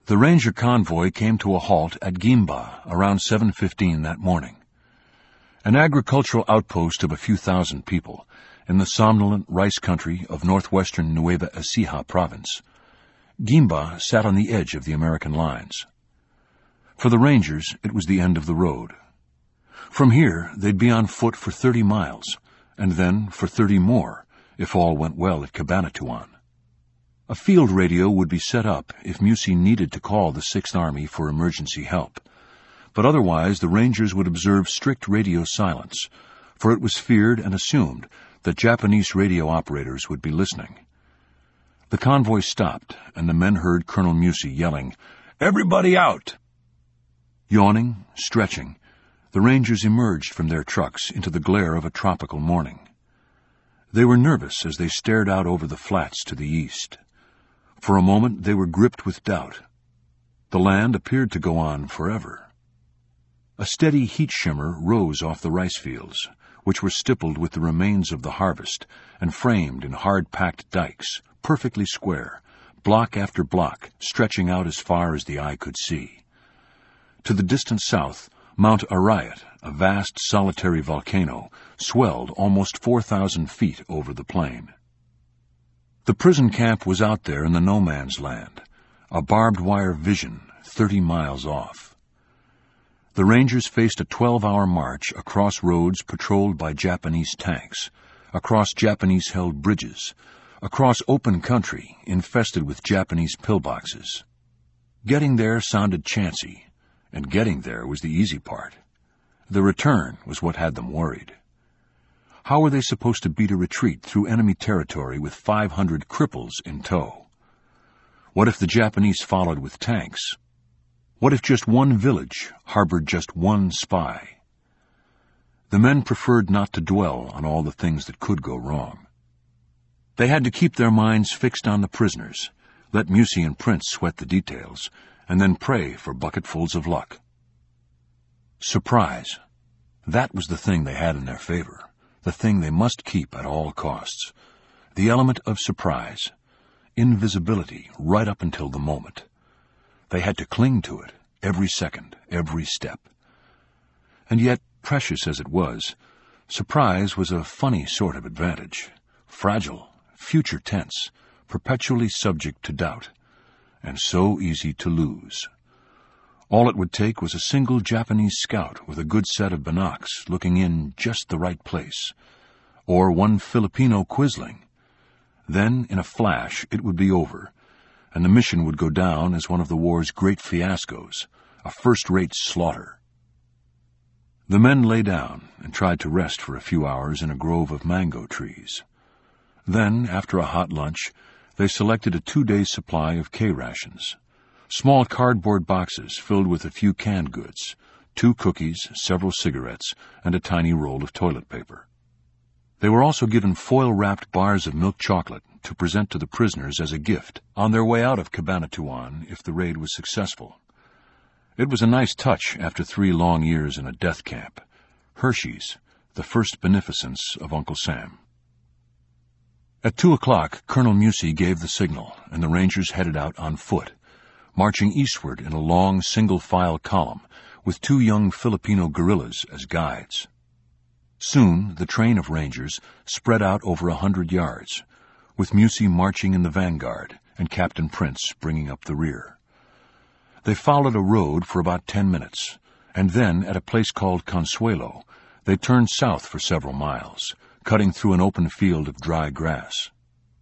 The Ranger convoy came to a halt at Gimba around 7:15 that morning. An agricultural outpost of a few thousand people in the somnolent rice country of northwestern Nueva Ecija province, Gimba sat on the edge of the American lines. For the Rangers, it was the end of the road. From here, they'd be on foot for 30 miles, and then for 30 more, if all went well at Cabanatuan. A field radio would be set up if Musi needed to call the Sixth Army for emergency help, but otherwise the Rangers would observe strict radio silence, for it was feared and assumed that Japanese radio operators would be listening. The convoy stopped, and the men heard Colonel Musi yelling, "Everybody out!" Yawning, stretching, the Rangers emerged from their trucks into the glare of a tropical morning. They were nervous as they stared out over the flats to the east. For a moment they were gripped with doubt. The land appeared to go on forever. A steady heat shimmer rose off the rice fields, which were stippled with the remains of the harvest and framed in hard-packed dikes, perfectly square, block after block, stretching out as far as the eye could see. To the distant south, Mount Arayat, a vast solitary volcano, swelled almost 4,000 feet over the plain. The prison camp was out there in the no-man's land, a barbed-wire vision 30 miles off. The Rangers faced a 12-hour march across roads patrolled by Japanese tanks, across Japanese-held bridges, across open country infested with Japanese pillboxes. Getting there sounded chancy, and getting there was the easy part. The return was what had them worried. How were they supposed to beat a retreat through enemy territory with 500 cripples in tow? What if the Japanese followed with tanks? What if just one village harbored just one spy? The men preferred not to dwell on all the things that could go wrong. They had to keep their minds fixed on the prisoners, let Musi and Prince sweat the details, and then pray for bucketfuls of luck. Surprise. That was the thing they had in their favor, the thing they must keep at all costs. The element of surprise, invisibility right up until the moment. They had to cling to it, every second, every step. And yet, precious as it was, surprise was a funny sort of advantage, fragile, future tense, perpetually subject to doubt, and so easy to lose. All it would take was a single Japanese scout with a good set of binocs looking in just the right place, or one Filipino quisling. Then, in a flash, it would be over, and the mission would go down as one of the war's great fiascos, a first-rate slaughter. The men lay down and tried to rest for a few hours in a grove of mango trees. Then, after a hot lunch, they selected a 2-day supply of K-rations, small cardboard boxes filled with a few canned goods, 2 cookies, several cigarettes, and a tiny roll of toilet paper. They were also given foil-wrapped bars of milk chocolate to present to the prisoners as a gift on their way out of Cabanatuan if the raid was successful. It was a nice touch after 3 long years in a death camp. Hershey's, the first beneficence of Uncle Sam. At 2 o'clock, Colonel Musi gave the signal, and the Rangers headed out on foot, marching eastward in a long single-file column with 2 young Filipino guerrillas as guides. Soon, the train of Rangers spread out over 100 yards, with Musi marching in the vanguard and Captain Prince bringing up the rear. They followed a road for about 10 minutes, and then, at a place called Consuelo, they turned south for several miles, cutting through an open field of dry grass.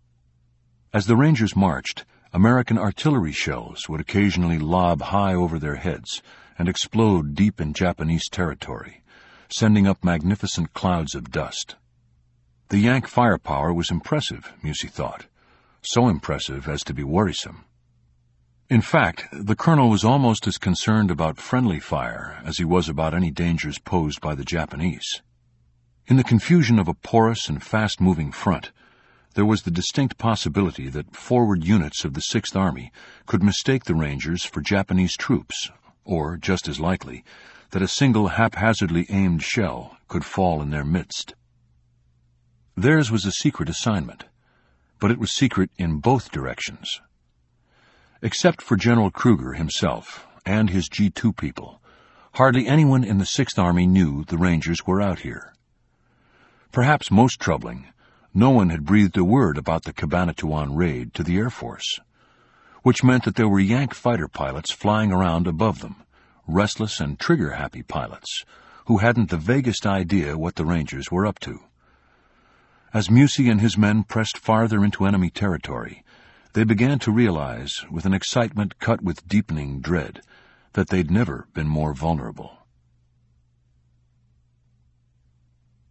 As the Rangers marched, American artillery shells would occasionally lob high over their heads and explode deep in Japanese territory, sending up magnificent clouds of dust. The Yank firepower was impressive, Musi thought, so impressive as to be worrisome. In fact, the colonel was almost as concerned about friendly fire as he was about any dangers posed by the Japanese. In the confusion of a porous and fast-moving front, there was the distinct possibility that forward units of the Sixth Army could mistake the Rangers for Japanese troops, or, just as likely, that a single haphazardly aimed shell could fall in their midst. Theirs was a secret assignment, but it was secret in both directions. Except for General Kruger himself and his G2 people, hardly anyone in the 6th Army knew the Rangers were out here. Perhaps most troubling, no one had breathed a word about the Cabanatuan raid to the Air Force, which meant that there were Yank fighter pilots flying around above them, restless and trigger-happy pilots, who hadn't the vaguest idea what the Rangers were up to. As Musey and his men pressed farther into enemy territory, they began to realize, with an excitement cut with deepening dread, that they'd never been more vulnerable.